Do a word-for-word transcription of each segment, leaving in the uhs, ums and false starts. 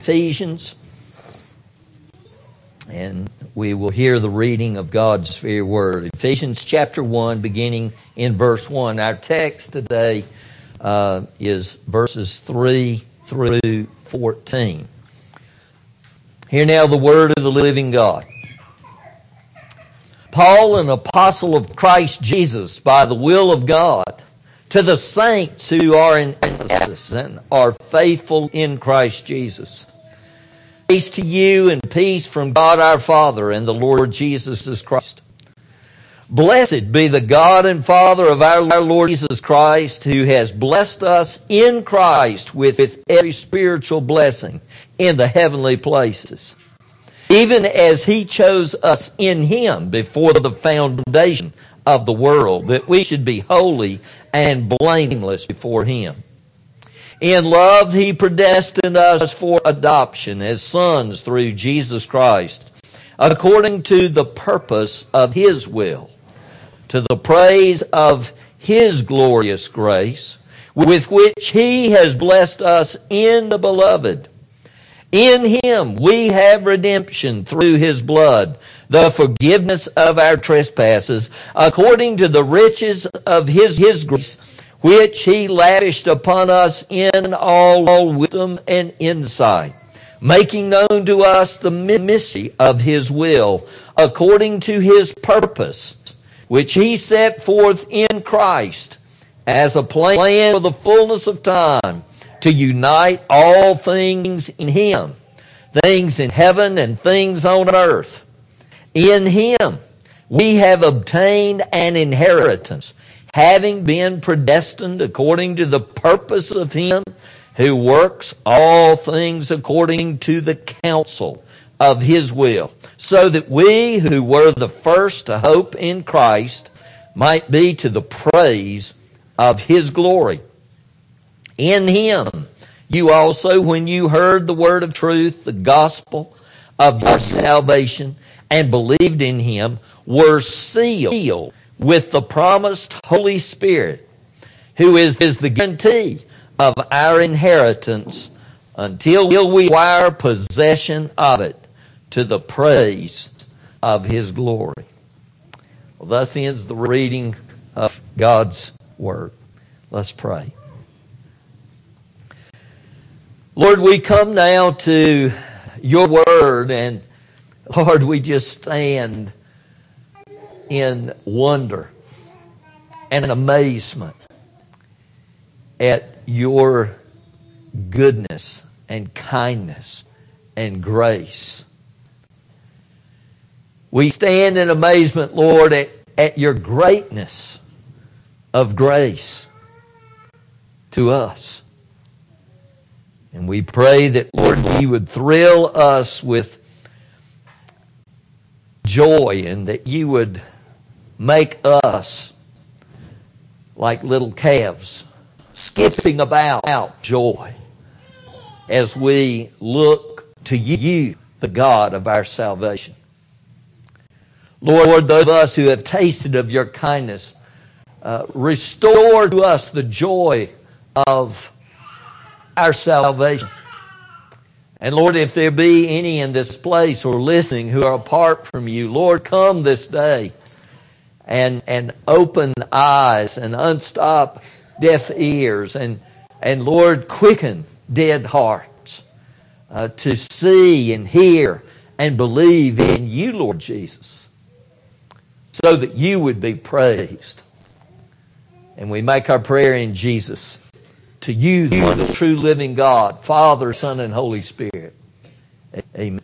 Ephesians, and we will hear the reading of God's very word. Ephesians chapter one, beginning in verse one. Our text today uh, is verses three through fourteen. Hear now the word of the living God. Paul, an apostle of Christ Jesus, by the will of God, to the saints who are in Ephesus and are faithful in Christ Jesus. Peace to you and peace from God our Father and the Lord Jesus Christ. Blessed be the God and Father of our Lord Jesus Christ, who has blessed us in Christ with, with every spiritual blessing in the heavenly places, even as He chose us in Him before the foundation of the world, that we should be holy and blameless before Him. In love He predestined us for adoption as sons through Jesus Christ, according to the purpose of His will, to the praise of His glorious grace, with which He has blessed us in the Beloved. In Him we have redemption through His blood, the forgiveness of our trespasses, according to the riches of His, His grace, which He lavished upon us in all wisdom and insight, making known to us the mystery of His will, according to His purpose, which He set forth in Christ as a plan for the fullness of time, to unite all things in Him, things in heaven and things on earth. In Him we have obtained an inheritance, having been predestined according to the purpose of Him who works all things according to the counsel of His will, so that we who were the first to hope in Christ might be to the praise of His glory. In Him you also, when you heard the word of truth, the gospel of your salvation, and believed in Him, were sealed with the promised Holy Spirit, who is, is the guarantee of our inheritance until we acquire possession of it, to the praise of His glory. Well, thus ends the reading of God's word. Let's pray. Lord, we come now to your word, and Lord, we just stand in wonder and amazement at your goodness and kindness and grace. We stand in amazement, Lord, at, at your greatness of grace to us. And we pray that, Lord, you would thrill us with joy, and that you would make us like little calves, skipping about out joy as we look to you, the God of our salvation. Lord, those of us who have tasted of your kindness, uh, restore to us the joy of our salvation. And Lord, if there be any in this place or listening who are apart from you, Lord, come this day and and open eyes and unstop deaf ears, and and Lord, quicken dead hearts uh, to see and hear and believe in you, Lord Jesus, so that you would be praised. And we make our prayer in Jesus, to you, the one true living God, Father, Son, and Holy Spirit. Amen.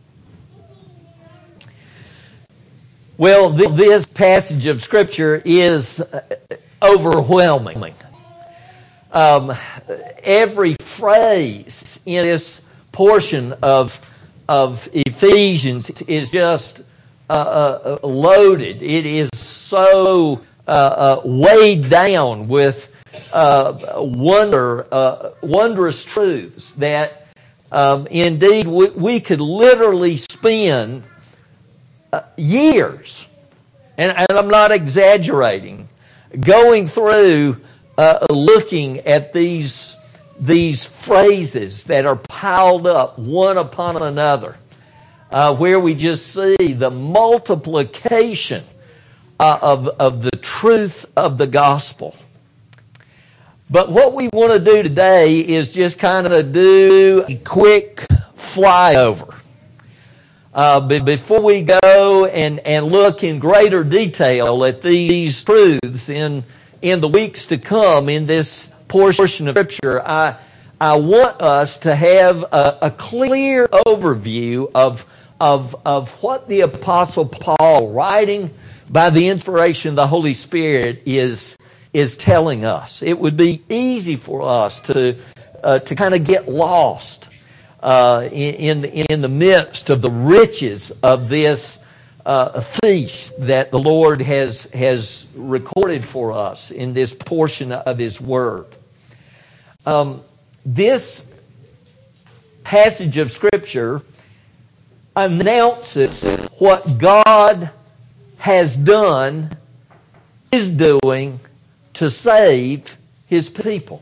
Well, this passage of Scripture is overwhelming. Um, every phrase in this portion of, of Ephesians is just uh, uh, loaded. It is so uh, uh, weighed down with Uh, wonder, uh, wondrous truths that um, indeed we, we could literally spend uh, years, and, and I'm not exaggerating, going through uh, looking at these these phrases that are piled up one upon another, uh, where we just see the multiplication uh, of, of the truth of the gospel. But what we want to do today is just kind of do a quick flyover. Uh, before we go and, and look in greater detail at these truths in, in the weeks to come in this portion of Scripture, I, I want us to have a, a clear overview of, of, of what the Apostle Paul, writing by the inspiration of the Holy Spirit, is is telling us. It would be easy for us to uh, to kind of get lost uh, in, in in the midst of the riches of this uh, feast that the Lord has has recorded for us in this portion of His Word. Um, this passage of Scripture announces what God has done, is doing, to save His people.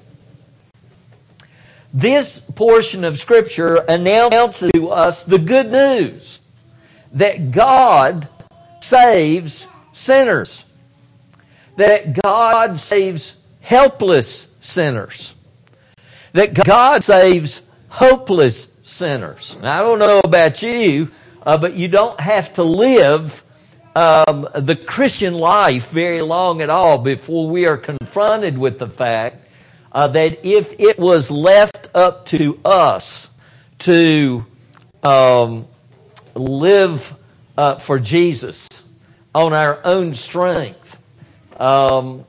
This portion of Scripture announces to us the good news that God saves sinners, that God saves helpless sinners, that God saves hopeless sinners. Now, I don't know about you, uh, but you don't have to live Um, the Christian life very long at all before we are confronted with the fact uh, that if it was left up to us to um, live uh, for Jesus on our own strength, um,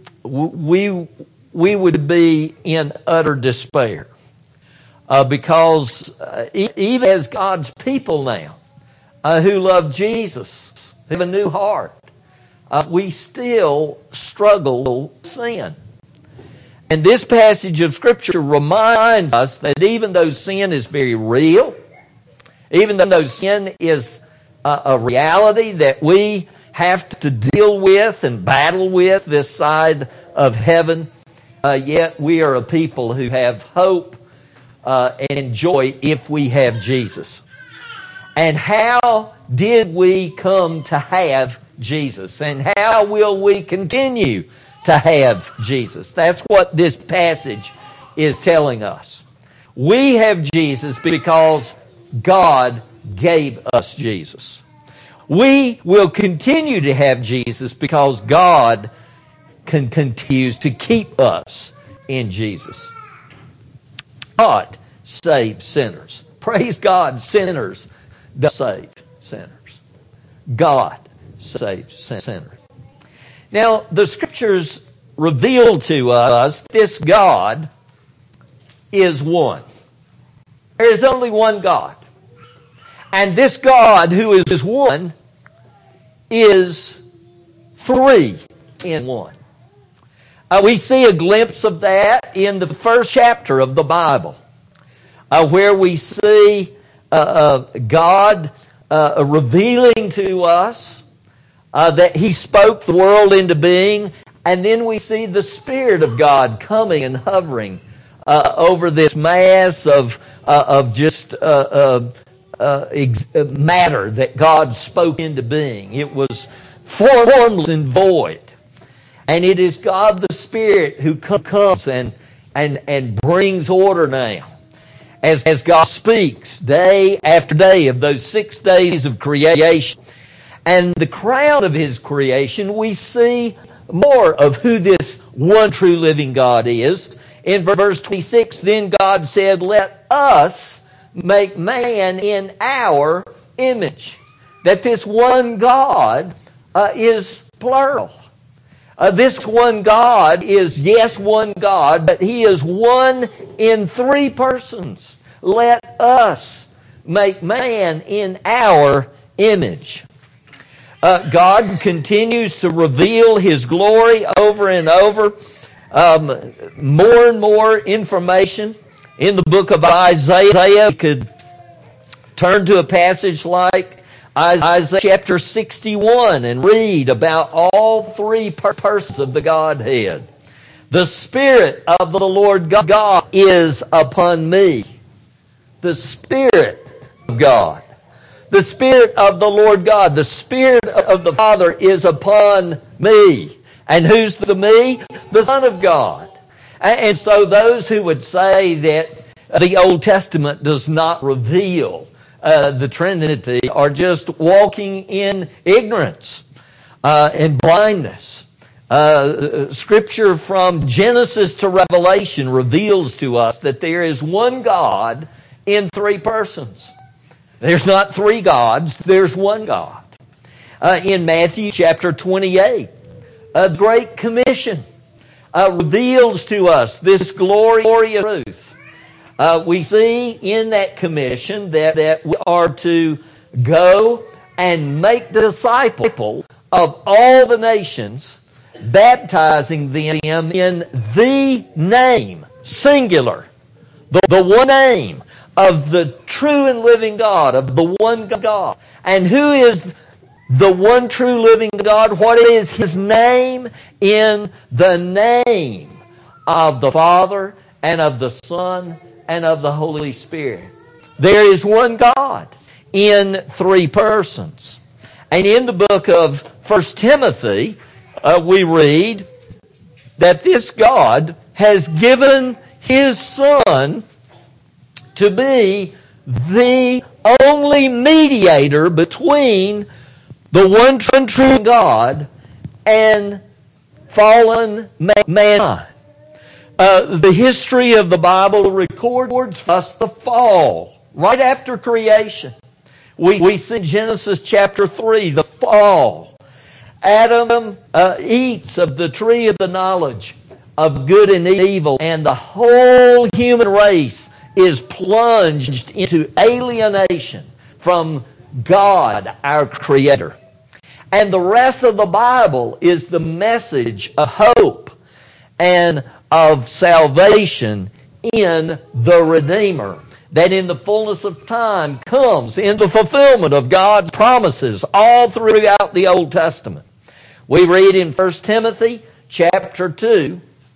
we we would be in utter despair uh, because uh, even as God's people now uh, who love Jesus, have a new heart, uh, we still struggle with sin. And this passage of Scripture reminds us that even though sin is very real, even though sin is a, a reality that we have to deal with and battle with this side of heaven, uh, yet we are a people who have hope uh, and joy if we have Jesus. And how did we come to have Jesus? And how will we continue to have Jesus? That's what this passage is telling us. We have Jesus because God gave us Jesus. We will continue to have Jesus because God can continues to keep us in Jesus. God saves sinners. Praise God, sinners don't save sinners. God saves sinners. Now, the Scriptures reveal to us this God is one. There is only one God. And this God who is one is three in one. Uh, we see a glimpse of that in the first chapter of the Bible, uh, where we see Uh, uh, God uh, revealing to us uh, that He spoke the world into being, and then we see the Spirit of God coming and hovering uh, over this mass of uh, of just uh, uh, uh, ex- matter that God spoke into being. It was formless and void, and it is God the Spirit who comes and and and brings order now. As, as God speaks day after day of those six days of creation. And the crown of His creation, we see more of who this one true living God is. In verse twenty-six, then God said, let us make man in our image. That this one God uh, is plural. Uh, this one God is, yes, one God, but He is one in three persons. Let us make man in our image. Uh, God continues to reveal His glory over and over. Um, more and more information in the book of Isaiah. We could turn to a passage like Isaiah chapter sixty-one and read about all three persons of the Godhead. The Spirit of the Lord God is upon me. The Spirit of God. The Spirit of the Lord God. The Spirit of the Father is upon me. And who's the me? The Son of God. And so those who would say that the Old Testament does not reveal uh, the Trinity are just walking in ignorance uh, and blindness. Uh, scripture from Genesis to Revelation reveals to us that there is one God in three persons. There's not three gods, there's one God. Uh, in Matthew chapter twenty-eight, a Great Commission uh, reveals to us this glorious truth. Uh, we see in that commission that, that we are to go and make disciples of all the nations, baptizing them in the name, singular, the, the one name of the true and living God, of the one God. And who is the one true living God? What is His name? In the name of the Father and of the Son and of the Holy Spirit. There is one God in three persons. And in the book of First Timothy, Uh, we read that this God has given His Son to be the only mediator between the one true God and fallen mankind. Uh, the history of the Bible records for us the fall, right after creation. We, we see in Genesis chapter three, the fall. Adam uh, eats of the tree of the knowledge of good and evil, and the whole human race is plunged into alienation from God, our Creator. And the rest of the Bible is the message of hope and of salvation in the Redeemer, that in the fullness of time comes in the fulfillment of God's promises all throughout the Old Testament. We read in First Timothy chapter two,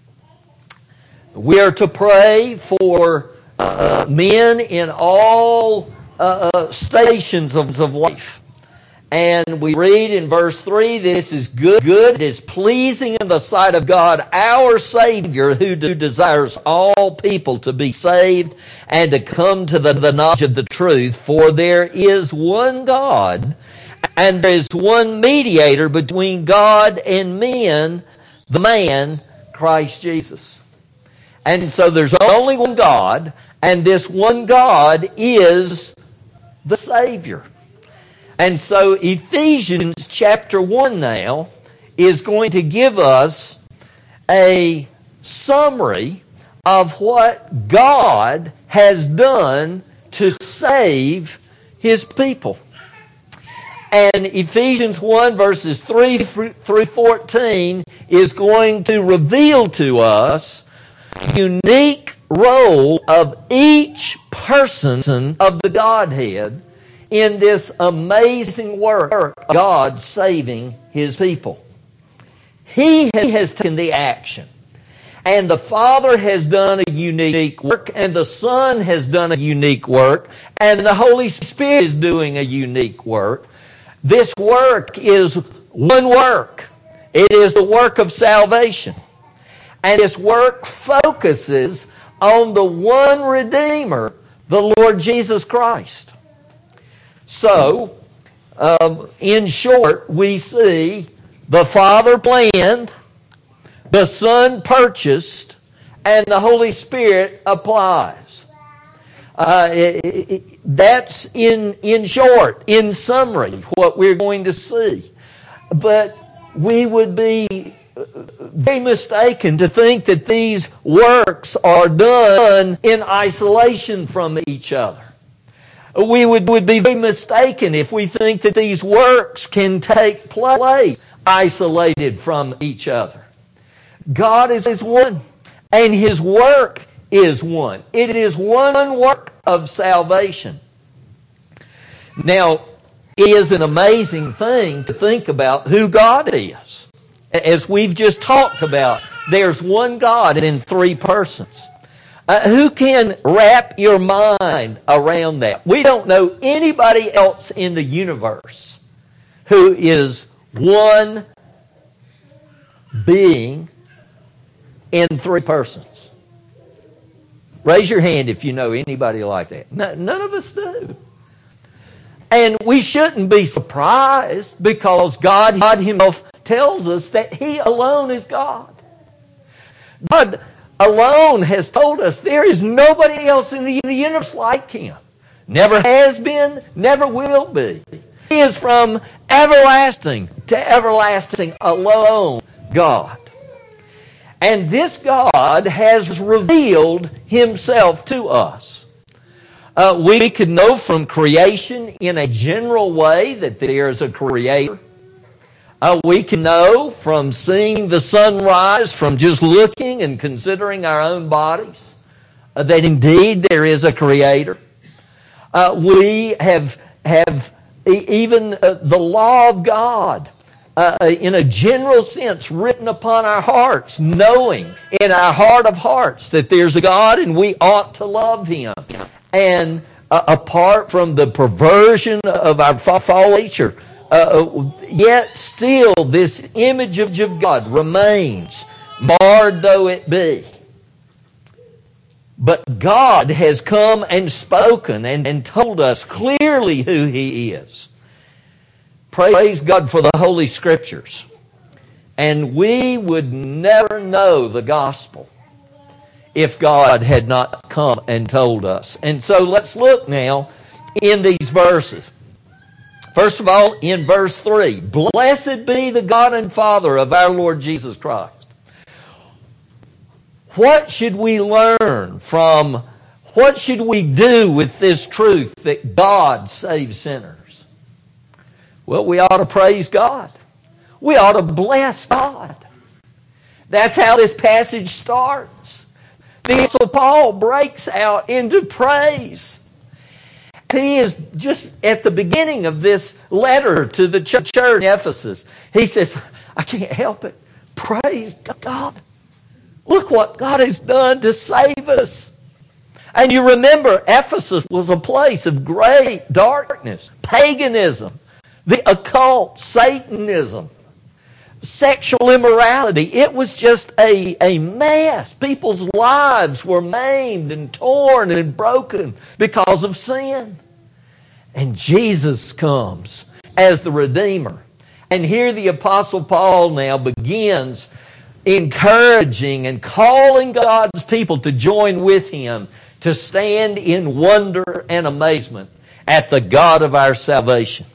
we are to pray for uh, men in all uh, stations of, of life. And we read in verse three, this is good, good, it is pleasing in the sight of God, our Savior, who desires all people to be saved and to come to the, the knowledge of the truth. For there is one God, and there is one mediator between God and men, the man, Christ Jesus. And so there's only one God, and this one God is the Savior. And so Ephesians chapter one now is going to give us a summary of what God has done to save His people. And Ephesians one verses three through fourteen is going to reveal to us the unique role of each person of the Godhead in this amazing work of God saving His people. He has taken the action. And the Father has done a unique work, and the Son has done a unique work, and the Holy Spirit is doing a unique work. This work is one work. It is the work of salvation. And this work focuses on the one Redeemer, the Lord Jesus Christ. So, um, in short, we see the Father planned, the Son purchased, and the Holy Spirit applies. Uh, it, it, that's in, in short, in summary, what we're going to see. But we would be very mistaken to think that these works are done in isolation from each other. We would, would be very mistaken if we think that these works can take place isolated from each other. God is one, and His work is one. It is one work of salvation. Now, it is an amazing thing to think about who God is. As we've just talked about there's one God in three persons. Uh, who can wrap your mind around that? We don't know anybody else in the universe who is one being in three persons. Raise your hand if you know anybody like that. No, none of us do. And we shouldn't be surprised because God, God Himself tells us that He alone is God. God alone has told us there is nobody else in the, in the universe like Him. Never has been, never will be. He is from everlasting to everlasting alone God. And this God has revealed Himself to us. Uh, we could know from creation in a general way that there is a Creator. Uh, we can know from seeing the sunrise, from just looking and considering our own bodies, uh, that indeed there is a Creator. Uh, we have, have even uh, the law of God, uh, in a general sense, written upon our hearts, knowing in our heart of hearts that there's a God and we ought to love Him. And uh, apart from the perversion of our fallen nature, uh, yet still this image of God remains, marred though it be. But God has come and spoken and, and told us clearly who He is. Praise God for the Holy Scriptures. And we would never know the gospel if God had not come and told us. And so let's look now in these verses. First of all, in verse three, blessed be the God and Father of our Lord Jesus Christ. What should we learn from, what should we do with this truth that God saves sinners? Well, we ought to praise God. We ought to bless God. That's how this passage starts. The Apostle Paul breaks out into praise. He is just at the beginning of this letter to the church in Ephesus. He says, I can't help it. Praise God. Look what God has done to save us. And you remember, Ephesus was a place of great darkness, paganism, the occult, Satanism, sexual immorality. It was just a, a mess. People's lives were maimed and torn and broken because of sin. And Jesus comes as the Redeemer. And here the Apostle Paul now begins encouraging and calling God's people to join with him to stand in wonder and amazement at the God of our salvation.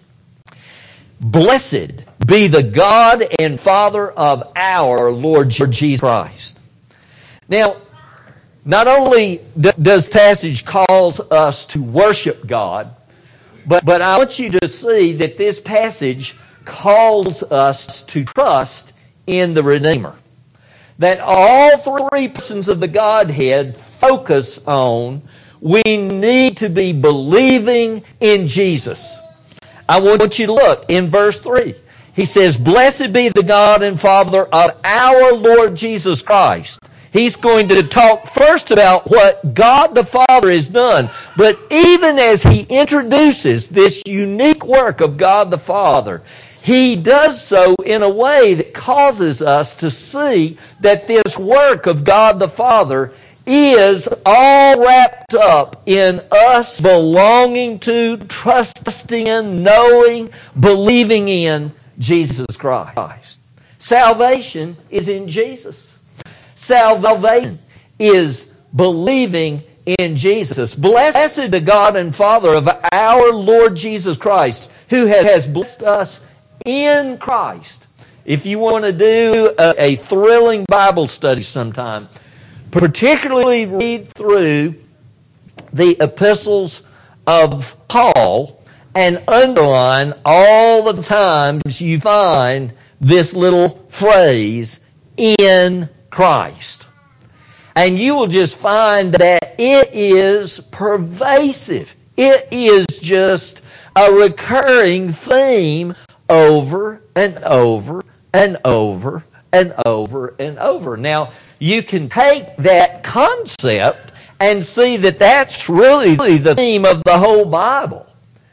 Blessed be the God and Father of our Lord Jesus Christ. Now, not only does the passage calls us to worship God, but, but I want you to see that this passage calls us to trust in the Redeemer. That all three persons of the Godhead focus on, we need to be believing in Jesus. I want you to look in verse three. He says, blessed be the God and Father of our Lord Jesus Christ. He's going to talk first about what God the Father has done. But even as he introduces this unique work of God the Father, he does so in a way that causes us to see that this work of God the Father is all wrapped up in us belonging to, trusting in, knowing, believing in Jesus Christ. Salvation is in Jesus. Salvation is believing in Jesus. Blessed the God and Father of our Lord Jesus Christ, who has blessed us in Christ. If you want to do a, a thrilling Bible study sometime, particularly read through the epistles of Paul and underline all the times you find this little phrase, in Christ. And you will just find that it is pervasive. It is just a recurring theme over and over and over and over and over. Now, you can take that concept and see that that's really the theme of the whole Bible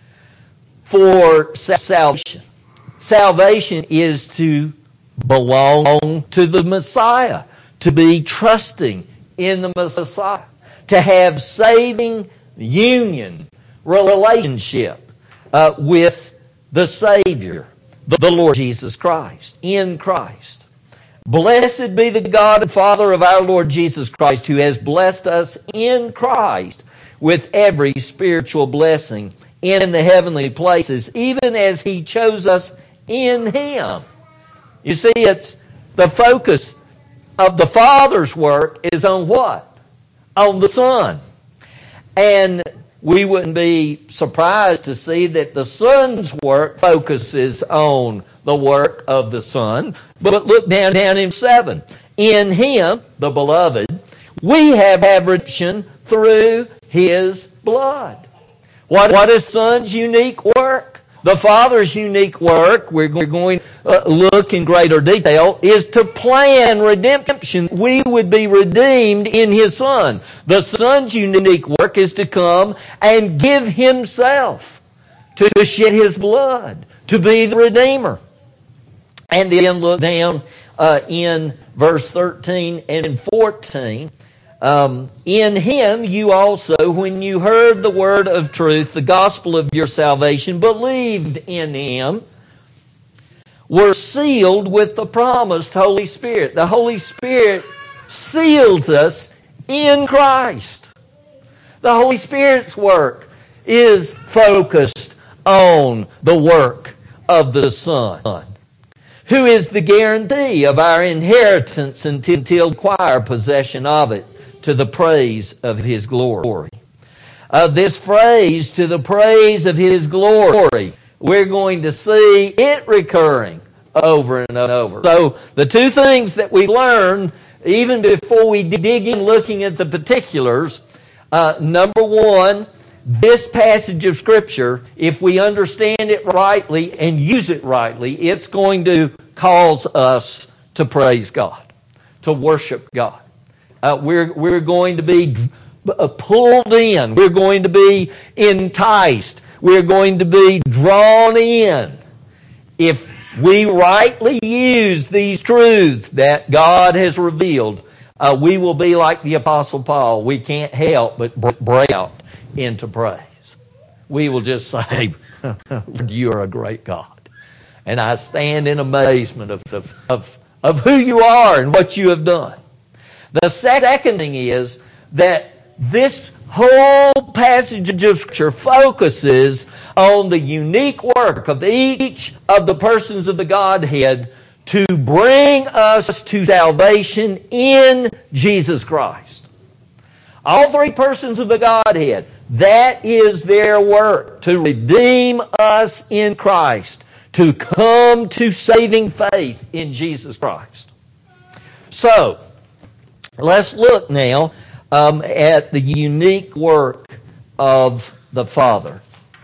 for salvation. Salvation is to belong to the Messiah, to be trusting in the Messiah, to have saving union, relationship uh, with the Savior, the Lord Jesus Christ, in Christ. Blessed be the God and Father of our Lord Jesus Christ, who has blessed us in Christ with every spiritual blessing in the heavenly places, even as He chose us in Him. You see, it's the focus of the Father's work is on what? On the Son. And we wouldn't be surprised to see that the Son's work focuses on the work of the Son. But look down, down in seven. In Him, the Beloved, we have redemption through His blood. What, what is Son's unique work? The Father's unique work, we're going to uh, look in greater detail, is to plan redemption. We would be redeemed in His Son. The Son's unique work is to come and give Himself, to shed His blood, to be the Redeemer. And then look down uh, in verse thirteen and fourteen. Um, in Him you also, when you heard the word of truth, the gospel of your salvation, believed in Him, were sealed with the promised Holy Spirit. The Holy Spirit seals us in Christ. The Holy Spirit's work is focused on the work of the Son, who is the guarantee of our inheritance until we acquire possession of it, to the praise of His glory. Uh, this phrase, to the praise of His glory, we're going to see it recurring over and over. So the two things that we learn, even before we dig in looking at the particulars, uh, number one, this passage of Scripture, if we understand it rightly and use it rightly, it's going to cause us to praise God, to worship God. Uh, we're, we're going to be pulled in. We're going to be enticed. We're going to be drawn in. If we rightly use these truths that God has revealed, uh, we will be like the Apostle Paul. We can't help but break out into praise. We will just say, you are a great God. And I stand in amazement of, of, of, of who you are and what you have done. The second thing is that this whole passage of Scripture focuses on the unique work of each of the persons of the Godhead to bring us to salvation in Jesus Christ. All three persons of the Godhead, that is their work, to redeem us in Christ, to come to saving faith in Jesus Christ. So, let's look now um, at the unique work of the Father.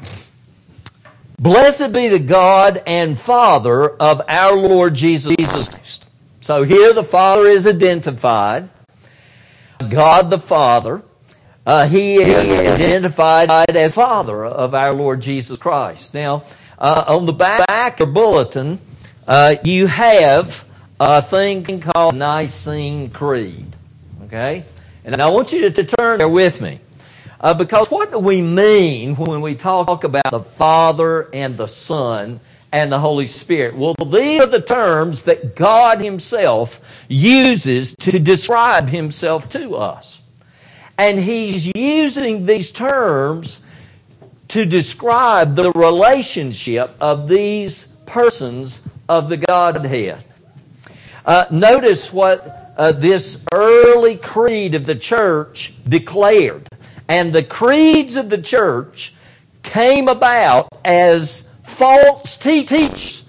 Blessed be the God and Father of our Lord Jesus Christ. So here the Father is identified. God the Father. Uh, he is identified as Father of our Lord Jesus Christ. Now, uh, on the back of the bulletin, uh, you have a thing called Nicene Creed. Okay? And I want you to, to turn there with me. Uh, because what do we mean when we talk about the Father and the Son and the Holy Spirit? Well, these are the terms that God Himself uses to describe Himself to us. And He's using these terms to describe the relationship of these persons of the Godhead. Uh, notice what Uh, this early creed of the church declared. And the creeds of the church came about as false teachers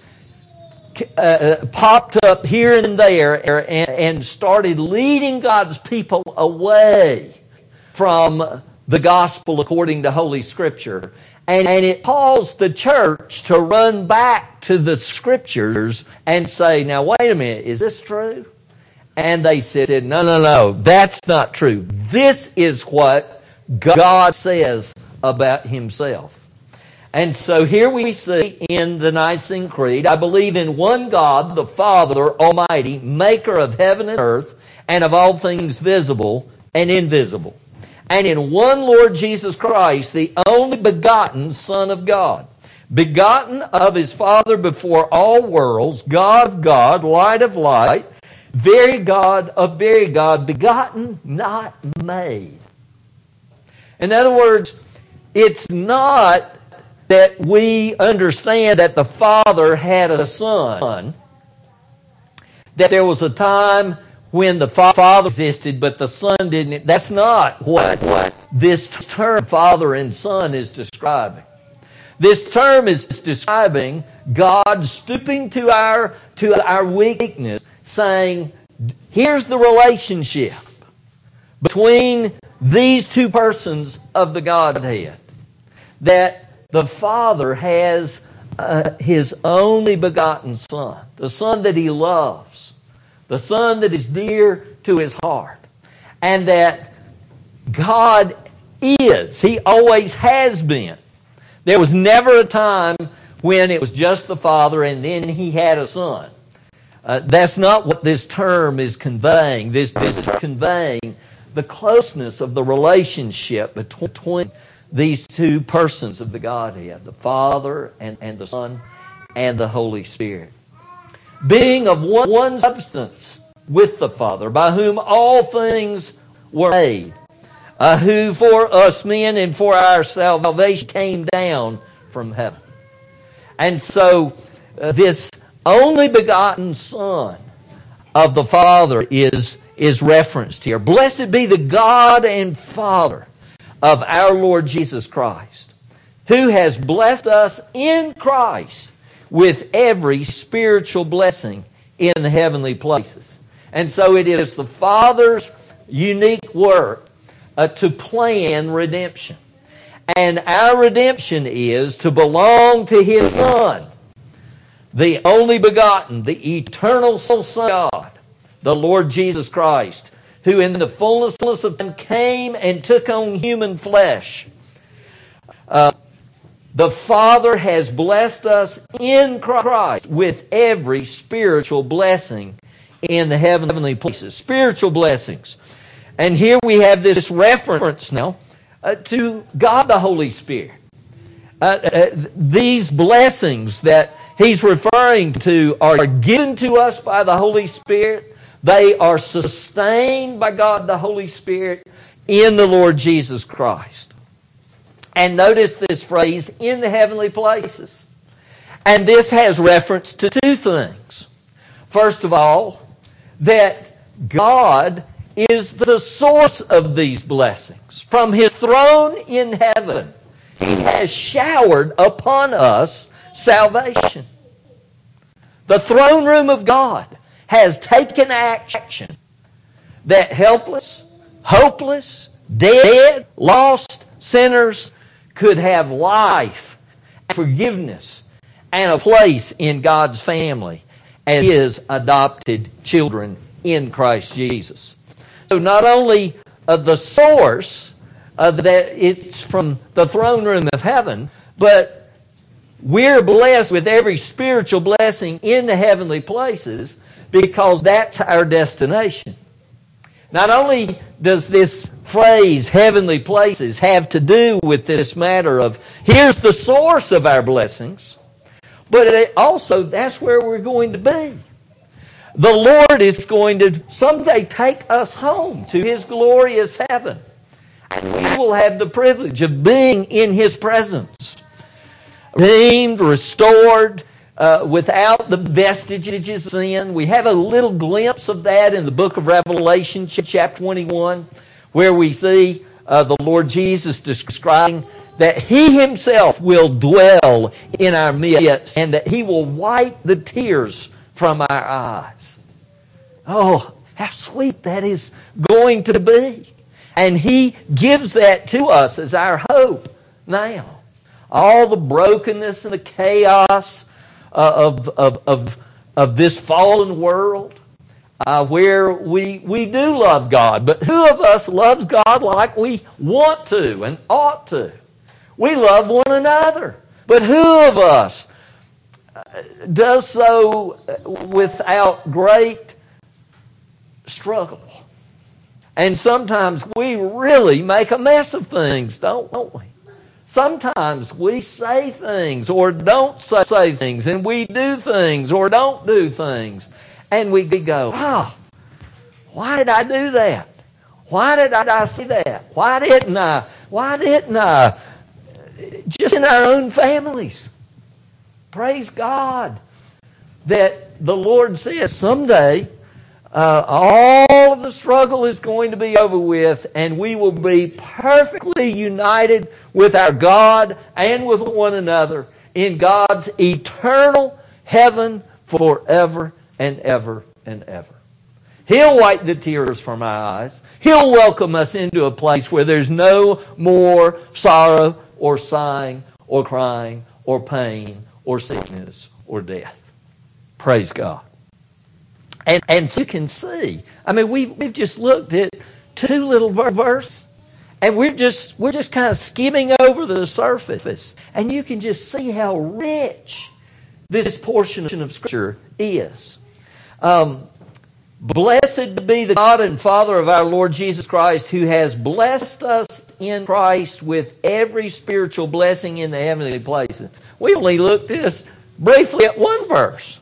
uh, popped up here and there and, and started leading God's people away from the gospel according to Holy Scripture And, and it caused the church to run back to the Scriptures and say, now wait a minute, is this true? And they said, no, no, no, that's not true. This is what God says about Himself. And so here we see in the Nicene Creed, I believe in one God, the Father Almighty, maker of heaven and earth, and of all things visible and invisible. And in one Lord Jesus Christ, the only begotten Son of God, begotten of His Father before all worlds, God of God, light of light, very God of very God, begotten, not made. In other words, it's not that we understand that the Father had a Son, that there was a time when the Father existed, but the Son didn't. That's not what, what this term Father and Son is describing. This term is describing God stooping to our, to our weakness, saying, here's the relationship between these two persons of the Godhead. That the Father has uh, His only begotten Son, the Son that He loves, the Son that is dear to His heart, and that God is, He always has been. There was never a time when it was just the Father and then He had a Son. Uh, that's not what this term is conveying. This, this is conveying the closeness of the relationship between these two persons of the Godhead, the Father and, and the Son and the Holy Spirit. Being of one, one substance with the Father, by whom all things were made, uh, who for us men and for our salvation came down from heaven. And so uh, this only begotten Son of the Father is, is referenced here. Blessed be the God and Father of our Lord Jesus Christ, who has blessed us in Christ with every spiritual blessing in the heavenly places. And so it is the Father's unique work uh, to plan redemption. And our redemption is to belong to His Son, the only begotten, the eternal Son of God, the Lord Jesus Christ, who in the fullness of time came and took on human flesh. Uh, the Father has blessed us in Christ with every spiritual blessing in the heavenly places. Spiritual blessings. And here we have this reference now uh, to God the Holy Spirit. Uh, uh, these blessings that He's referring to are given to us by the Holy Spirit. They are sustained by God the Holy Spirit in the Lord Jesus Christ. And notice this phrase, in the heavenly places. And this has reference to two things. First of all, that God is the source of these blessings. From His throne in heaven, He has showered upon us salvation. The throne room of God has taken action that helpless, hopeless, dead, lost sinners could have life, and forgiveness, and a place in God's family as His adopted children in Christ Jesus. So not only uh, the source uh, that it's from the throne room of heaven, but we're blessed with every spiritual blessing in the heavenly places because that's our destination. Not only does this phrase, heavenly places, have to do with this matter of here's the source of our blessings, but it also that's where we're going to be. The Lord is going to someday take us home to His glorious heaven. And we will have the privilege of being in His presence. Redeemed, restored, uh, without the vestiges of sin. We have a little glimpse of that in the book of Revelation, chapter twenty-one, where we see uh, the Lord Jesus describing that He Himself will dwell in our midst and that He will wipe the tears from our eyes. Oh, how sweet that is going to be. And He gives that to us as our hope now. all the brokenness and the chaos uh, of, of, of, of this fallen world, uh, where we, we do love God. But who of us loves God like we want to and ought to? We love one another. But who of us does so without great struggle? And sometimes we really make a mess of things, don't we? Sometimes we say things or don't say things, and we do things or don't do things. And we go, oh, why did I do that? Why did I say that? Why didn't I? Why didn't I? Just in our own families. Praise God that the Lord says someday uh, all of the struggle is going to be over with, and we will be perfectly united with our God and with one another in God's eternal heaven forever and ever and ever. He'll wipe the tears from our eyes. He'll welcome us into a place where there's no more sorrow or sighing or crying or pain or sickness or death. Praise God. And, and so you can see, I mean, we've, we've just looked at two little verses, and we're just, we're just kind of skimming over the surface. And you can just see how rich this portion of Scripture is. Um, Blessed be the God and Father of our Lord Jesus Christ, who has blessed us in Christ with every spiritual blessing in the heavenly places. We only looked this briefly at one verse.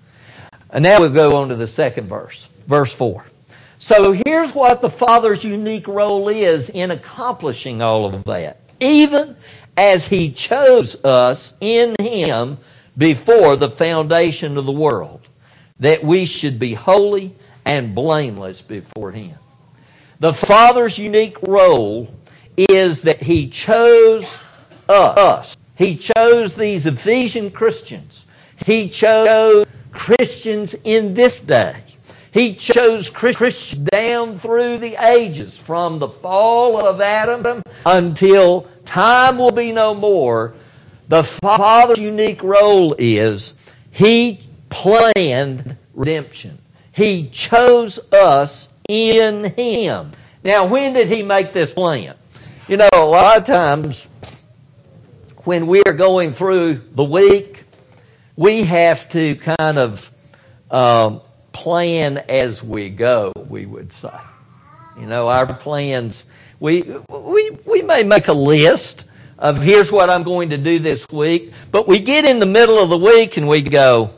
And now we'll go on to the second verse, verse four. So here's what the Father's unique role is in accomplishing all of that. Even as He chose us in Him before the foundation of the world, that we should be holy and blameless before Him. The Father's unique role is that He chose us. He chose these Ephesian Christians. He chose Christians in this day. He chose Christians down through the ages, from the fall of Adam until time will be no more. The Father's unique role is He planned redemption. He chose us in Him. Now, when did He make this plan? You know, a lot of times when we are going through the week, we have to kind of um, plan as we go, we would say. You know, our plans, we, we, we may make a list of here's what I'm going to do this week, but we get in the middle of the week and we go,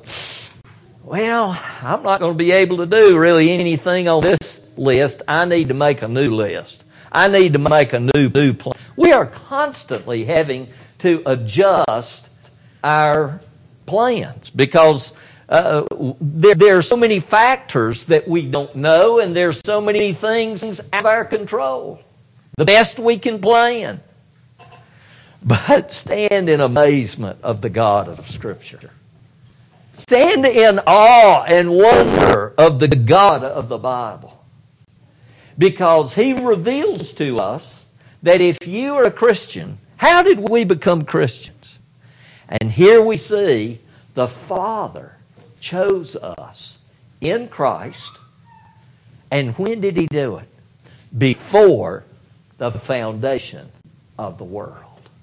well, I'm not going to be able to do really anything on this list. I need to make a new list. I need to make a new, new plan. We are constantly having to adjust our plans because uh, there, there are so many factors that we don't know, and there's so many things out of our control. The best we can plan. But stand in amazement of the God of Scripture. Stand in awe and wonder of the God of the Bible. Because He reveals to us that if you are a Christian, how did we become Christians? And here we see the Father chose us in Christ. And when did He do it? Before the foundation of the world.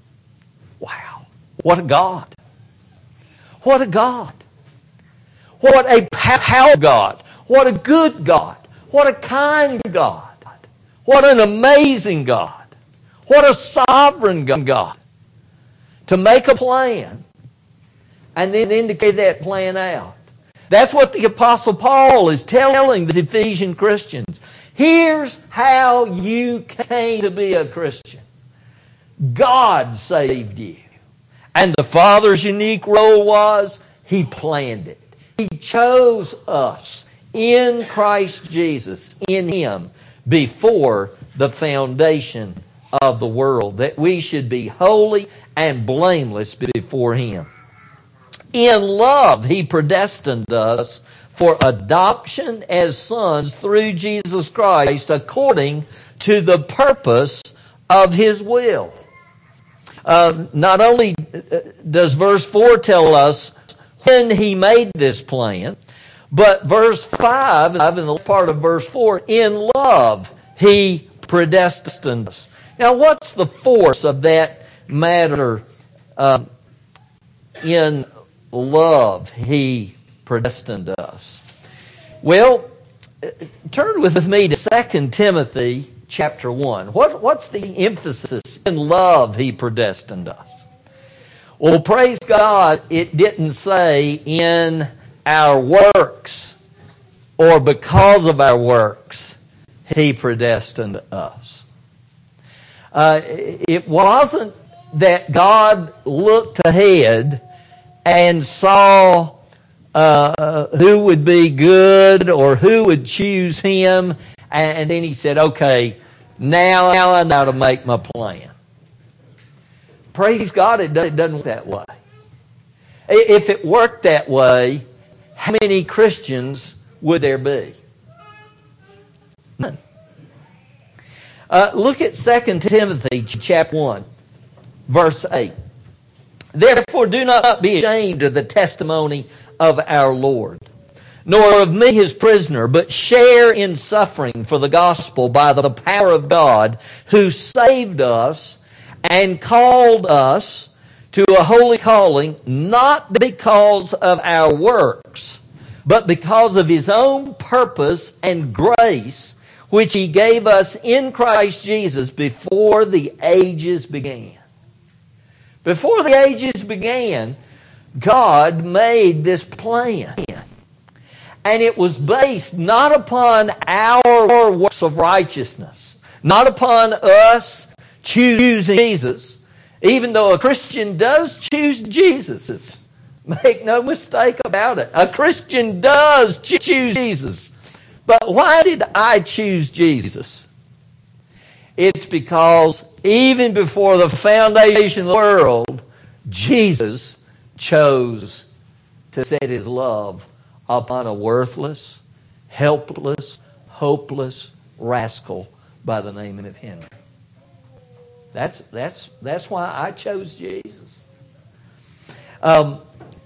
Wow. What a God. What a God. What a powerful God. What a good God. What a kind God. What an amazing God. What a sovereign God. To make a plan and then indicate that plan out. That's what the Apostle Paul is telling the Ephesian Christians. Here's how you came to be a Christian. God saved you. And the Father's unique role was He planned it. He chose us in Christ Jesus, in Him, before the foundation of the world, that we should be holy and blameless before Him. In love, He predestined us for adoption as sons through Jesus Christ according to the purpose of His will. Uh, not only does verse four tell us when he made this plan, but verse five, in the part of verse four, in love he predestined us. Now, what's the force of that matter? Uh, in love he predestined us. Well, turn with me to Second Timothy chapter one. What, what's the emphasis? In love he predestined us. Well, praise God, it didn't say in our works or because of our works he predestined us. Uh, it wasn't that God looked ahead and saw uh, who would be good or who would choose him, and then he said, okay, now, now I know how to make my plan. Praise God, it doesn't work that way. If it worked that way, how many Christians would there be? None. Uh, look at Second Timothy chapter one, verse eight. Therefore do not be ashamed of the testimony of our Lord, nor of me his prisoner, but share in suffering for the gospel by the power of God, who saved us and called us to a holy calling, not because of our works, but because of his own purpose and grace, which he gave us in Christ Jesus before the ages began. Before the ages began, God made this plan. And it was based not upon our works of righteousness, not upon us choosing Jesus, even though a Christian does choose Jesus. Make no mistake about it. A Christian does choose Jesus. But why did I choose Jesus? It's because even before the foundation of the world, Jesus chose to set his love upon a worthless, helpless, hopeless rascal by the name of Henry. That's, that's, that's why I chose Jesus. Um,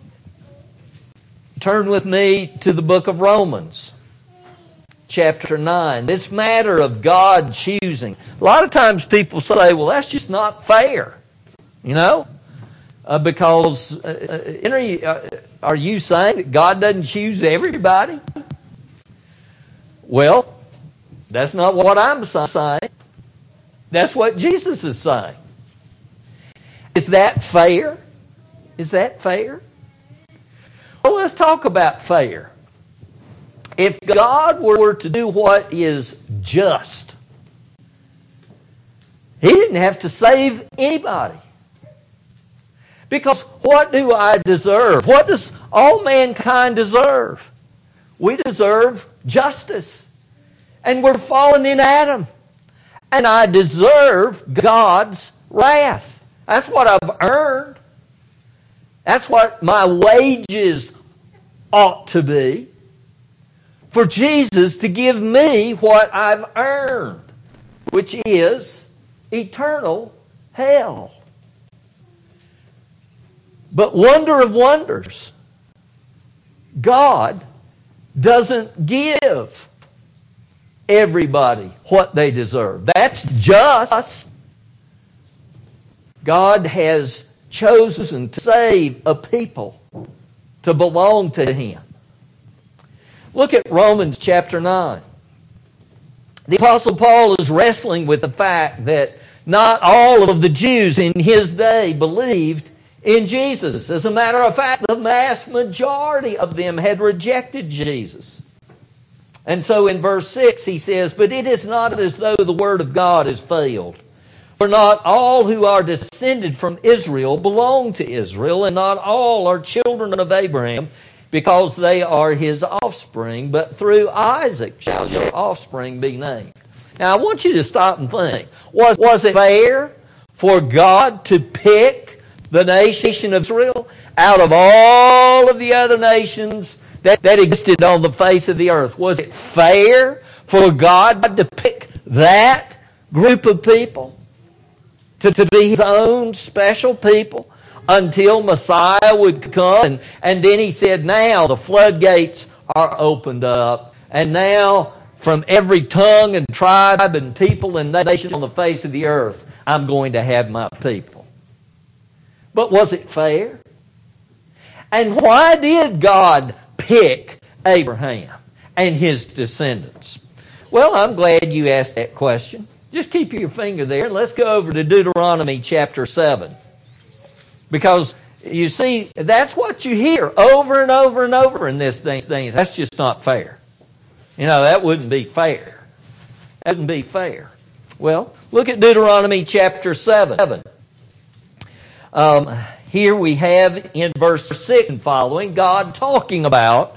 turn with me to the book of Romans, chapter nine. This matter of God choosing. A lot of times people say, well, that's just not fair. You know? Uh, because, uh, Henry, uh, are you saying that God doesn't choose everybody? Well, that's not what I'm saying. That's what Jesus is saying. Is that fair? Is that fair? Well, let's talk about fair. If God were to do what is just, he didn't have to save anybody. Because what do I deserve? What does all mankind deserve? We deserve justice. And we're fallen in Adam. And I deserve God's wrath. That's what I've earned. That's what my wages ought to be. For Jesus to give me what I've earned, which is eternal hell. But wonder of wonders, God doesn't give everybody what they deserve. That's just. God has chosen to save a people to belong to him. Look at Romans chapter nine. The Apostle Paul is wrestling with the fact that not all of the Jews in his day believed in Jesus. As a matter of fact, the vast majority of them had rejected Jesus. And so in verse six he says, but it is not as though the word of God has failed. For not all who are descended from Israel belong to Israel, and not all are children of Abraham, because they are his offspring, but through Isaac shall your offspring be named. Now I want you to stop and think. Was, was it fair for God to pick the nation of Israel out of all of the other nations that, that existed on the face of the earth? Was it fair for God to pick that group of people? to, to be His own special people until Messiah would come. And, and then He said, now the floodgates are opened up. And now from every tongue and tribe and people and nation on the face of the earth, I'm going to have my people. But was it fair? And why did God pick Abraham and his descendants? Well, I'm glad you asked that question. Just keep your finger there and let's go over to Deuteronomy chapter seven. Because you see, that's what you hear over and over and over in this thing. That's just not fair. You know, that wouldn't be fair. That wouldn't be fair. Well, look at Deuteronomy chapter seven. Um, here we have in verse six and following, God talking about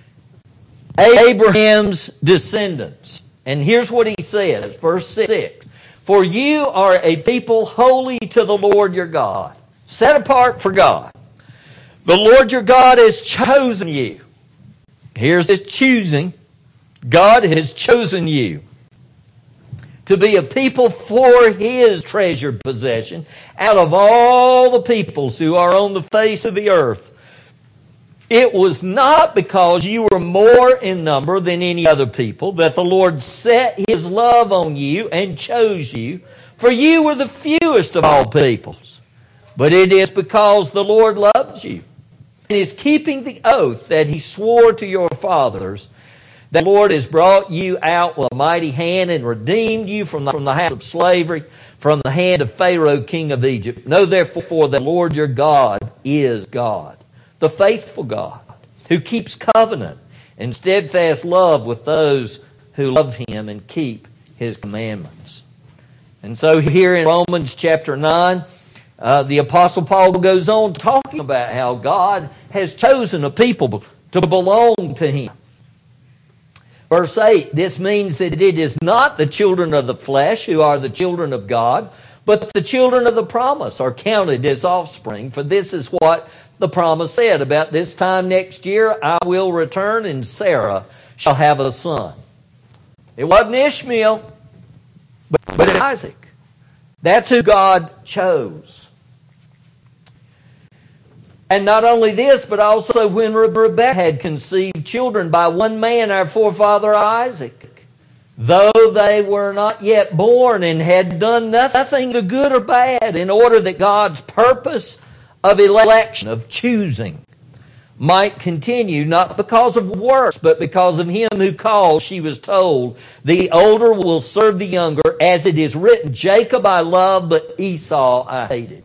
Abraham's descendants. And here's what He says, verse six. For you are a people holy to the Lord your God, set apart for God. The Lord your God has chosen you. Here's His choosing. God has chosen you to be a people for His treasured possession out of all the peoples who are on the face of the earth. It was not because you were more in number than any other people that the Lord set His love on you and chose you, for you were the fewest of all peoples. But it is because the Lord loves you and is keeping the oath that He swore to your fathers, that the Lord has brought you out with a mighty hand and redeemed you from the, from the house of slavery, from the hand of Pharaoh, king of Egypt. Know therefore that the Lord your God is God, the faithful God, who keeps covenant and steadfast love with those who love Him and keep His commandments. And so here in Romans chapter nine, uh, the Apostle Paul goes on talking about how God has chosen a people to belong to Him. Verse eight, this means that it is not the children of the flesh who are the children of God, but the children of the promise are counted as offspring. For this is what the promise said, about this time next year I will return and Sarah shall have a son. It wasn't Ishmael, but, but Isaac. That's who God chose. And not only this, but also when Rebekah had conceived children by one man, our forefather Isaac, though they were not yet born and had done nothing to good or bad, in order that God's purpose of election, of choosing, might continue, not because of works, but because of Him who called, she was told, the older will serve the younger, as it is written, Jacob I loved, but Esau I hated.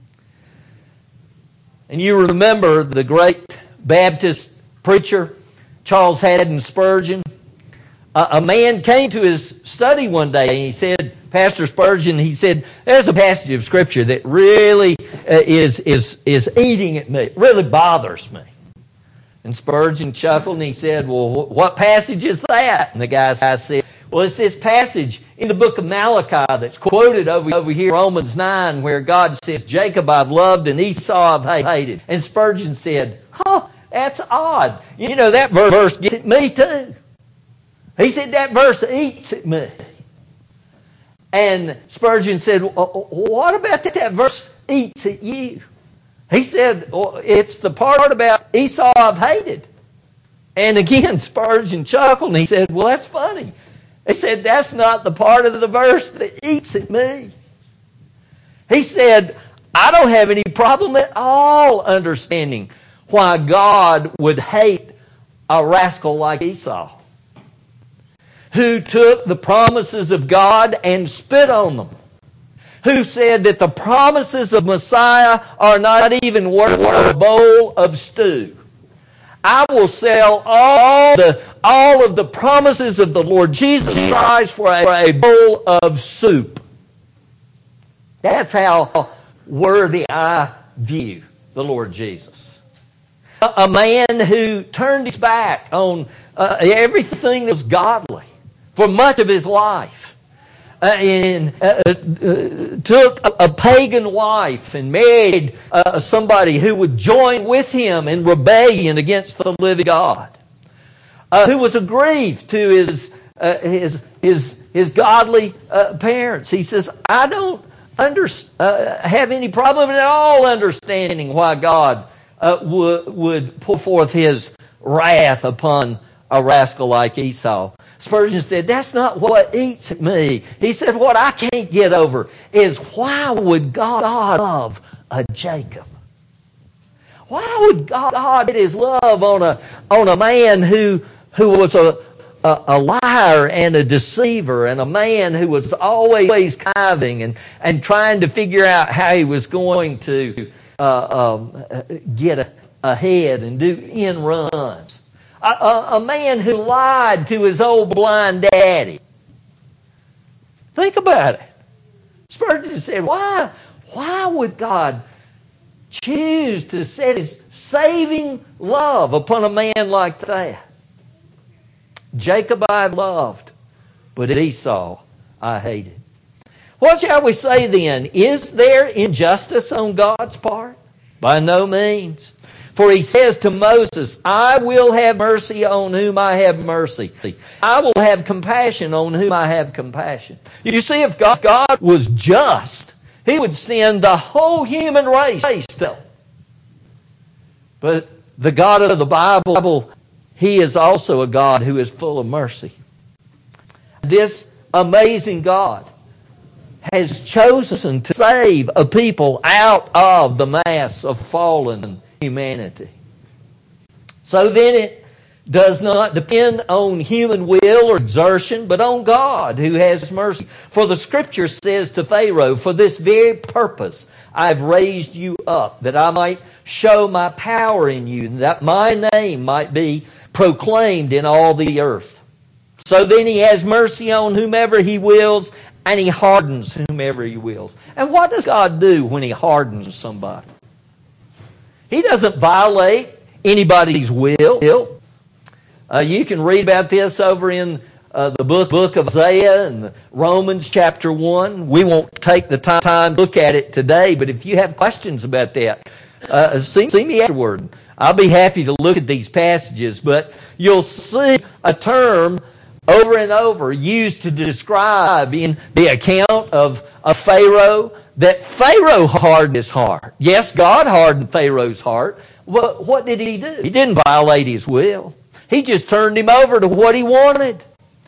And you remember the great Baptist preacher, Charles Haddon Spurgeon. Uh, a man came to his study one day and he said, Pastor Spurgeon, he said, there's a passage of Scripture that really uh, is, is, is eating at me. It really bothers me. And Spurgeon chuckled and he said, well, what passage is that? And the guy said, well, it's this passage in the book of Malachi that's quoted over, over here, Romans nine, where God says, Jacob I've loved and Esau I've hated. And Spurgeon said, huh, that's odd. You know, that verse gets at me too. He said, that verse eats at me. And Spurgeon said, what about that verse eats at you? He said, well, it's the part about Esau I've hated. And again, Spurgeon chuckled and he said, well, that's funny. He said, that's not the part of the verse that eats at me. He said, I don't have any problem at all understanding why God would hate a rascal like Esau, who took the promises of God and spit on them, who said that the promises of Messiah are not even worth a bowl of stew. I will sell all the all of the promises of the Lord Jesus Christ for a, for a bowl of soup. That's how worthy I view the Lord Jesus. A, a man who turned his back on uh, everything that was godly for much of his life. Uh, and uh, uh, took a, a pagan wife and married uh, somebody who would join with him in rebellion against the living God, uh, who was aggrieved to his uh, his his his godly uh, parents. He says, "I don't under, uh, have any problem at all understanding why God uh, would, would pour forth His wrath upon a rascal like Esau. Spurgeon said, that's not what eats at me. He said, what I can't get over is why would God love a Jacob? Why would God get His love on a on a man who who was a, a a liar and a deceiver, and a man who was always conniving and and trying to figure out how he was going to uh, um, get a, ahead and do end runs? A, a, a man who lied to his old blind daddy. Think about it. Spurgeon said, why why would God choose to set His saving love upon a man like that? Jacob I loved, but Esau I hated. What shall we say then? Is there injustice on God's part? By no means. For He says to Moses, I will have mercy on whom I have mercy. I will have compassion on whom I have compassion. You see, if God, God was just, He would send the whole human race to Him. But the God of the Bible, He is also a God who is full of mercy. This amazing God has chosen to save a people out of the mass of fallen humanity. So then it does not depend on human will or exertion, but on God who has mercy. For the Scripture says to Pharaoh, for this very purpose I have raised you up, that I might show my power in you, that my name might be proclaimed in all the earth. So then He has mercy on whomever He wills, and He hardens whomever He wills. And what does God do when He hardens somebody? He doesn't violate anybody's will. Uh, you can read about this over in uh, the book, book of Isaiah and Romans chapter one. We won't take the time to look at it today, but if you have questions about that, uh, see, see me afterward. I'll be happy to look at these passages, but you'll see a term over and over used to describe in the account of, of Pharaoh, that Pharaoh hardened his heart. Yes, God hardened Pharaoh's heart. Well, what did he do? He didn't violate his will. He just turned him over to what he wanted.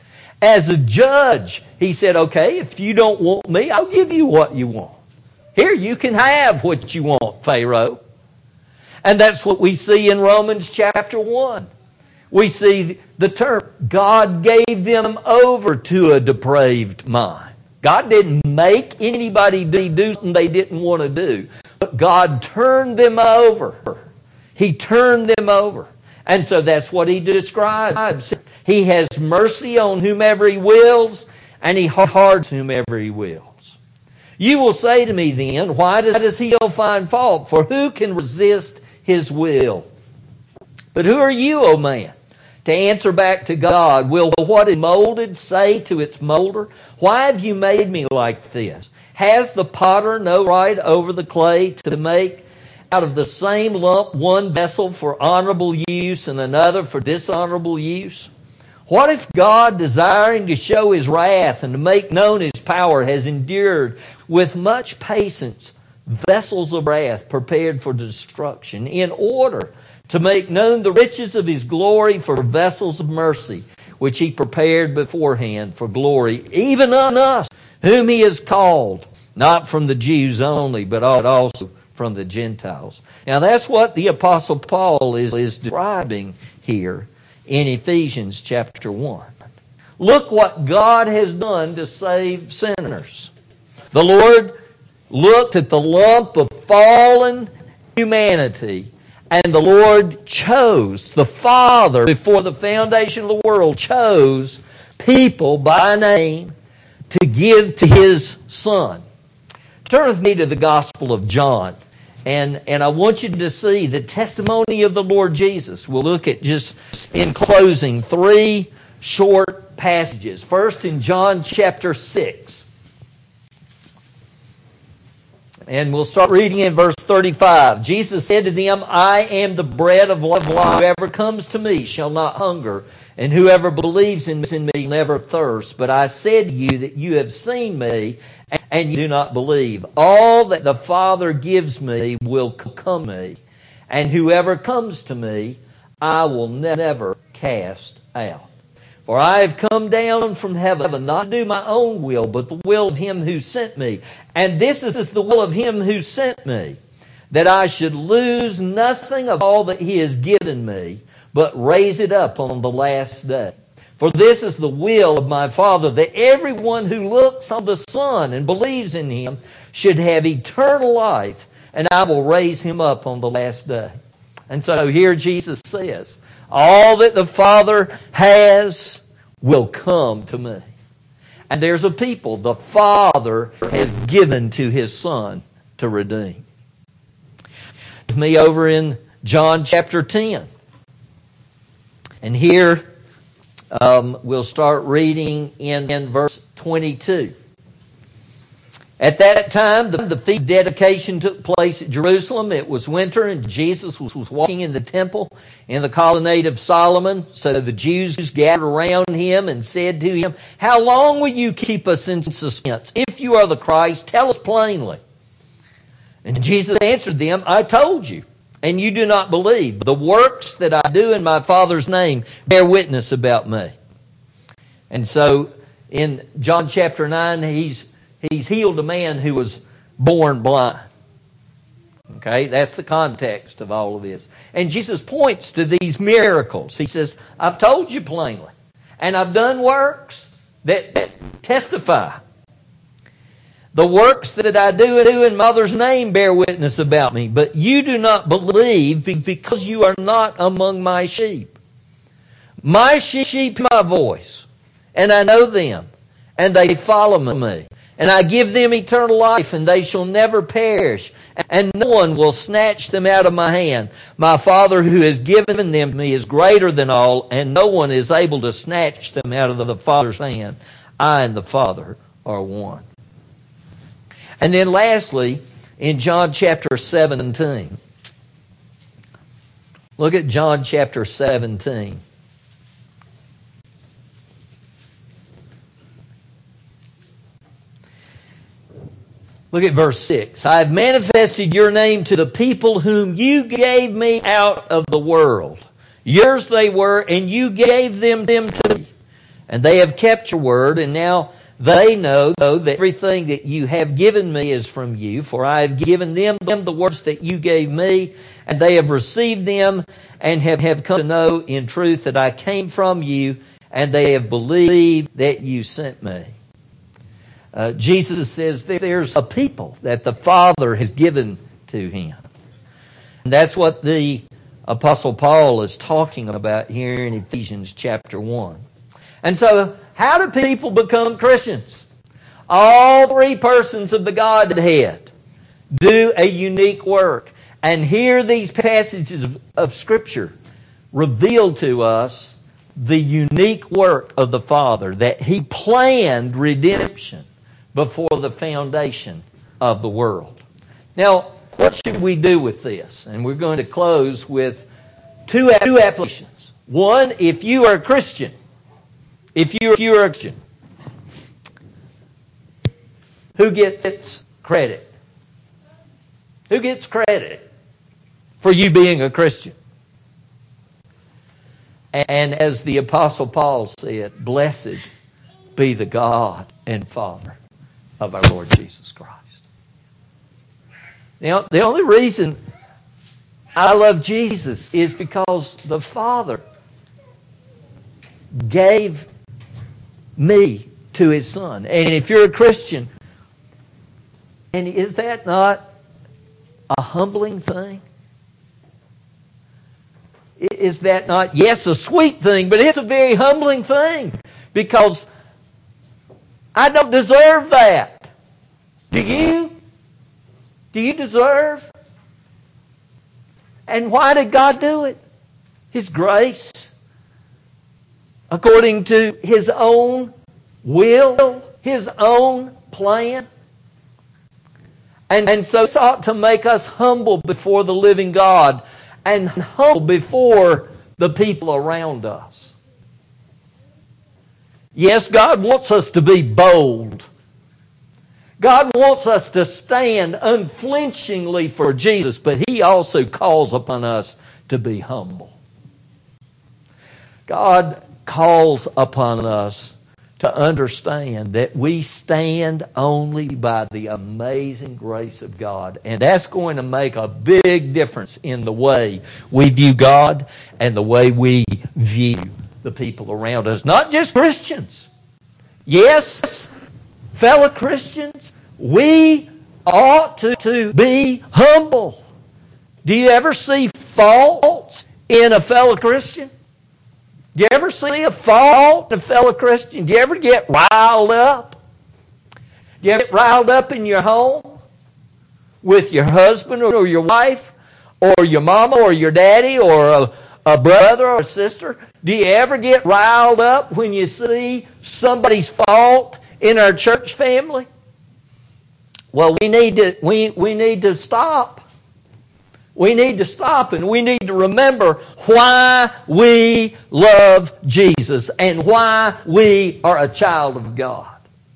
As a judge, he said, okay, if you don't want me, I'll give you what you want. Here, you can have what you want, Pharaoh. And that's what we see in Romans chapter one. We see the term, God gave them over to a depraved mind. God didn't make anybody do something they didn't want to do. But God turned them over. He turned them over. And so that's what He describes. He has mercy on whomever He wills, and He hardens whomever He wills. You will say to me then, why does He find fault? For who can resist His will? But who are you, O man, to answer back to God? Will what is molded say to its molder, why have you made me like this? Has the potter no right over the clay to make out of the same lump one vessel for honorable use and another for dishonorable use? What if God, desiring to show His wrath and to make known His power, has endured with much patience vessels of wrath prepared for destruction, in order to make known the riches of His glory for vessels of mercy, which He prepared beforehand for glory, even on us, whom He has called, not from the Jews only, but also from the Gentiles. Now that's what the Apostle Paul is, is describing here in Ephesians chapter one. Look what God has done to save sinners. The Lord looked at the lump of fallen humanity, and the Lord chose, the Father, before the foundation of the world, chose people by name to give to His Son. Turn with me to the Gospel of John, and, and I want you to see the testimony of the Lord Jesus. We'll look at, just in closing, three short passages. First, in John chapter six. And we'll start reading in verse thirty-five. Jesus said to them, I am the bread of life. Whoever comes to me shall not hunger, and whoever believes in me never thirst. But I said to you that you have seen me, and you do not believe. All that the Father gives me will come to me, and whoever comes to me, I will never cast out. For I have come down from heaven, not to do my own will, but the will of him who sent me. And this is the will of him who sent me, that I should lose nothing of all that he has given me, but raise it up on the last day. For this is the will of my Father, that everyone who looks on the Son and believes in him should have eternal life, and I will raise him up on the last day. And so here Jesus says, all that the Father has will come to me. And there's a people the Father has given to his Son to redeem. With me over in John chapter ten. And here um, we'll start reading in, in verse twenty-two. At that time, the, the feast of dedication took place at Jerusalem. It was winter, and Jesus was, was walking in the temple in the colonnade of Solomon. So the Jews gathered around him and said to him, how long will you keep us in suspense? If you are the Christ, tell us plainly. And Jesus answered them, I told you, and you do not believe. The works that I do in my Father's name bear witness about me. And so in John chapter nine, he's He's healed a man who was born blind. Okay, that's the context of all of this. And Jesus points to these miracles. He says, I've told you plainly, and I've done works that, that testify. The works that I do, do in Mother's name bear witness about me, but you do not believe because you are not among my sheep. My sheep hear my voice, and I know them, and they follow me. And I give them eternal life, and they shall never perish, and no one will snatch them out of my hand. My Father who has given them to me is greater than all, and no one is able to snatch them out of the Father's hand. I and the Father are one. And then lastly, in John chapter seventeen. Look at John chapter seventeen. Look at verse six. I have manifested your name to the people whom you gave me out of the world. Yours they were, and you gave them, them to me. And they have kept your word, and now they know that everything that you have given me is from you. For I have given them, them the words that you gave me, and they have received them, and have, have come to know in truth that I came from you, and they have believed that you sent me. Uh, Jesus says there's a people that the Father has given to him. And that's what the Apostle Paul is talking about here in Ephesians chapter one. And so, how do people become Christians? All three persons of the Godhead do a unique work. And here these passages of Scripture reveal to us the unique work of the Father, that He planned redemption before the foundation of the world. Now, what should we do with this? And we're going to close with two, two applications. One, if you are a Christian, if you, if you are a Christian, who gets credit? Who gets credit for you being a Christian? And as the Apostle Paul said, blessed be the God and Father of our Lord Jesus Christ. Now, the only reason I love Jesus is because the Father gave me to His Son. And if you're a Christian, and is that not a humbling thing? Is that not, yes, a sweet thing, but it's a very humbling thing, because I don't deserve that. Do you? Do you deserve? And why did God do it? His grace, according to His own will, His own plan. And, and so it ought to make us humble before the living God, and humble before the people around us. Yes, God wants us to be bold. God wants us to stand unflinchingly for Jesus, but He also calls upon us to be humble. God calls upon us to understand that we stand only by the amazing grace of God. And that's going to make a big difference in the way we view God and the way we view the people around us. Not just Christians. Yes, fellow Christians, we ought to, to be humble. Do you ever see faults in a fellow Christian? Do you ever see a fault in a fellow Christian? Do you ever get riled up? Do you ever get riled up in your home with your husband or your wife or your mama or your daddy or a, a brother or a sister? Do you ever get riled up when you see somebody's fault in our church family? Well, we need to, we, we need to stop. We need to stop and we need to remember why we love Jesus and why we are a child of God.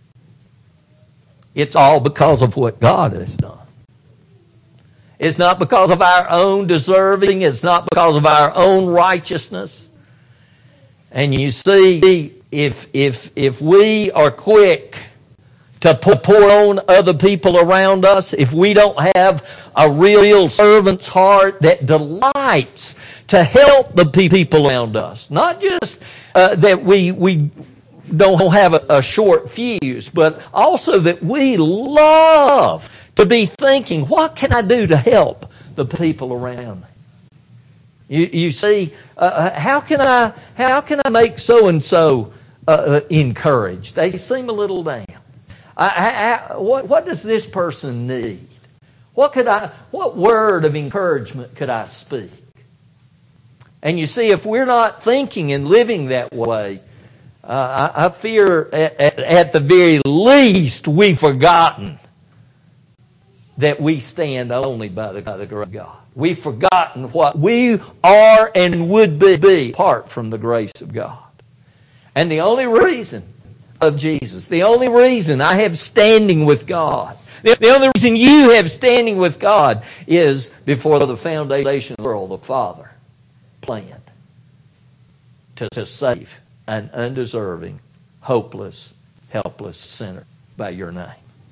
It's all because of what God has done. It's not because of our own deserving. It's not because of our own righteousness. And you see, if, if, if we are quick to pour on other people around us, if we don't have a real servant's heart that delights to help the people around us, not just uh, that we we don't have a, a short fuse, but also that we love to be thinking, what can I do to help the people around me? You, you see, uh, how can I how can I make so and so encouraged? They seem a little down. I, I, what, what does this person need? What could I? What word of encouragement could I speak? And you see, if we're not thinking and living that way, uh, I, I fear at, at, at the very least we've forgotten that we stand only by the, by the grace of God. We've forgotten what we are and would be apart from the grace of God. And the only reason of Jesus, the only reason I have standing with God, the, the only reason you have standing with God is before the foundation of the world, the Father planned to, to save an undeserving, hopeless, helpless sinner by your name.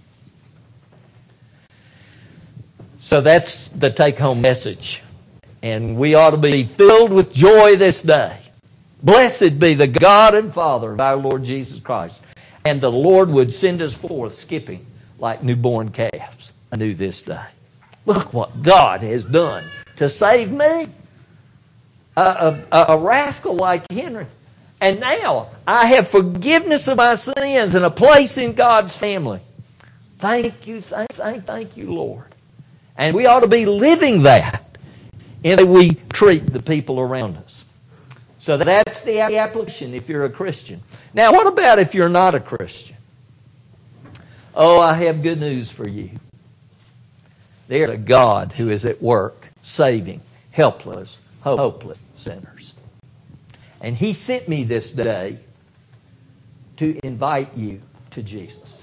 So that's the take-home message. And we ought to be filled with joy this day. Blessed be the God and Father of our Lord Jesus Christ. And the Lord would send us forth skipping like newborn calves anew this day. Look what God has done to save me. A, a, a rascal like Henry. And now I have forgiveness of my sins and a place in God's family. Thank you, thank, thank, thank you, Lord. And we ought to be living that in the way we treat the people around us. So that's the application if you're a Christian. Now, what about if you're not a Christian? Oh, I have good news for you. There's a God who is at work saving helpless, hopeless sinners. And He sent me this day to invite you to Jesus.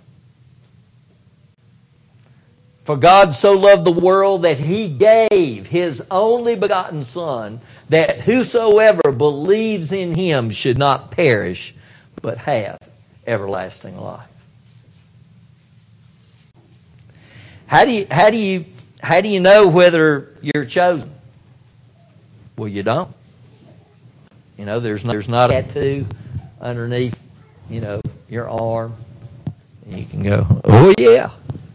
For God so loved the world that He gave His only begotten Son, that whosoever believes in Him should not perish, but have everlasting life. How do you how do you how do you know whether you're chosen? Well, you don't. You know, there's no, there's not a tattoo underneath, you know, your arm. And you can go, oh yeah.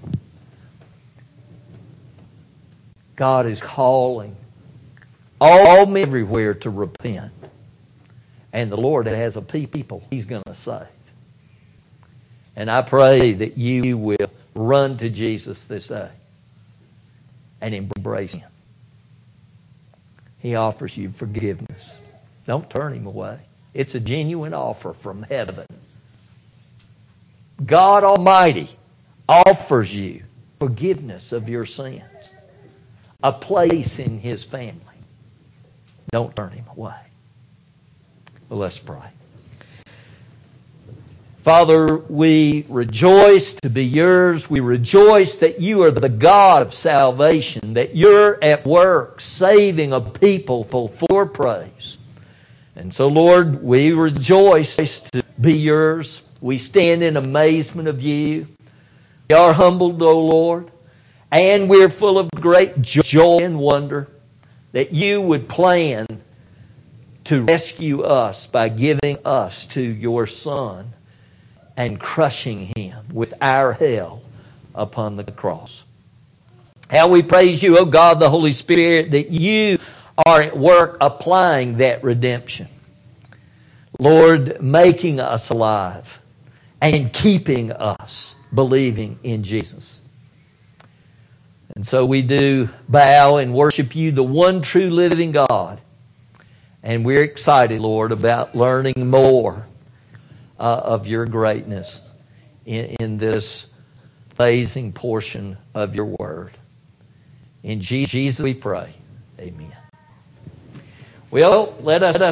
God is calling all men everywhere to repent. And the Lord has a people He's going to save. And I pray that you will run to Jesus this day and embrace Him. He offers you forgiveness. Don't turn Him away. It's a genuine offer from heaven. God Almighty offers you forgiveness of your sins. A place in His family. Don't turn Him away. Well, let's pray. Father, we rejoice to be yours. We rejoice that you are the God of salvation, that you're at work saving a people for praise. And so, Lord, we rejoice to be yours. We stand in amazement of you. We are humbled, O Lord, and we're full of great joy and wonder that you would plan to rescue us by giving us to your Son and crushing him with our hell upon the cross. How we praise you, O God, the Holy Spirit, that you are at work applying that redemption. Lord, making us alive and keeping us believing in Jesus. And so we do bow and worship you, the one true living God. And we're excited, Lord, about learning more uh, of your greatness in, in this amazing portion of your word. In Jesus we pray. Amen. Well, let us